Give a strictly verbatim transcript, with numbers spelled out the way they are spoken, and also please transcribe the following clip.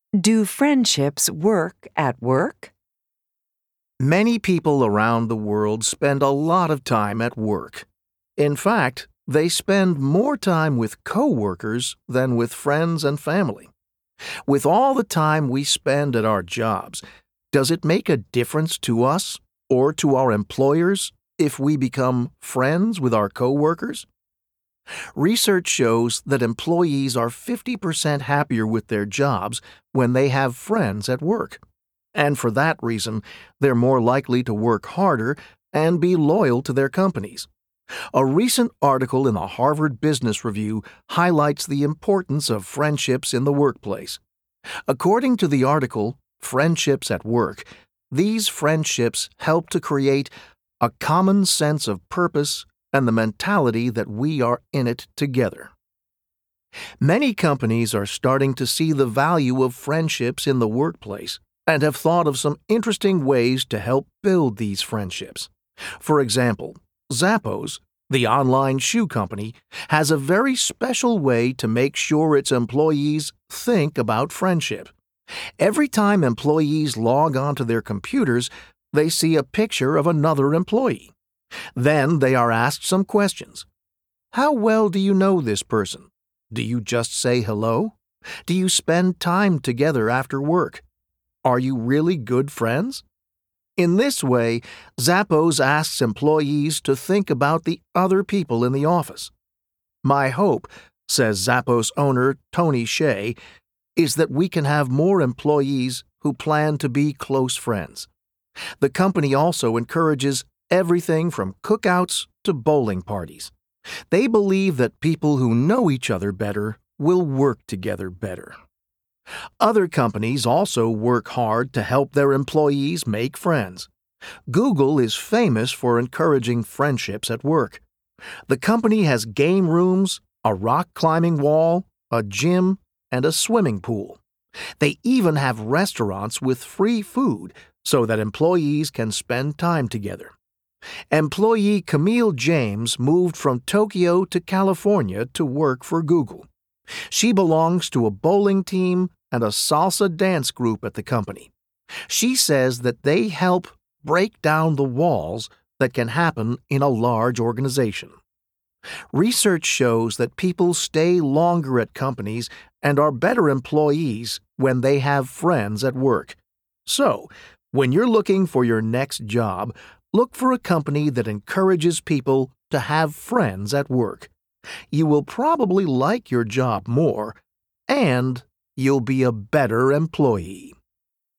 Do friendships work at work? Many people around the world spend a lot of time at work. In fact, they spend more time with coworkers than with friends and family. With all the time we spend at our jobs, does it make a difference to us or to our employers if we become friends with our coworkers? Research shows that employees are fifty percent happier with their jobs when they have friends at work. And for that reason, they're more likely to work harder and be loyal to their companies. A recent article in the Harvard Business Review highlights the importance of friendships in the workplace. According to the article, Friendships at Work, these friendships help to create a common sense of purpose and the mentality that we are in it together. Many companies are starting to see the value of friendships in the workplace and have thought of some interesting ways to help build these friendships. For example, Zappos, the online shoe company, has a very special way to make sure its employees think about friendship. Every time employees log onto their computers, they see a picture of another employee. Then they are asked some questions. How well do you know this person? Do you just say hello? Do you spend time together after work? Are you really good friends? In this way, Zappos asks employees to think about the other people in the office. My hope, says Zappos owner Tony Hsieh, is that we can have more employees who plan to be close friends. The company also encourages everything from cookouts to bowling parties. They believe that people who know each other better will work together better. Other companies also work hard to help their employees make friends. Google is famous for encouraging friendships at work. The company has game rooms, a rock climbing wall, a gym, and a swimming pool. They even have restaurants with free food so that employees can spend time together. Employee Camille James moved from Tokyo to California to work for Google. She belongs to a bowling team and a salsa dance group at the company. She says that they help break down the walls that can happen in a large organization. Research shows that people stay longer at companies and are better employees when they have friends at work. So, when you're looking for your next job, look for a company that encourages people to have friends at work. You will probably like your job more, and you'll be a better employee.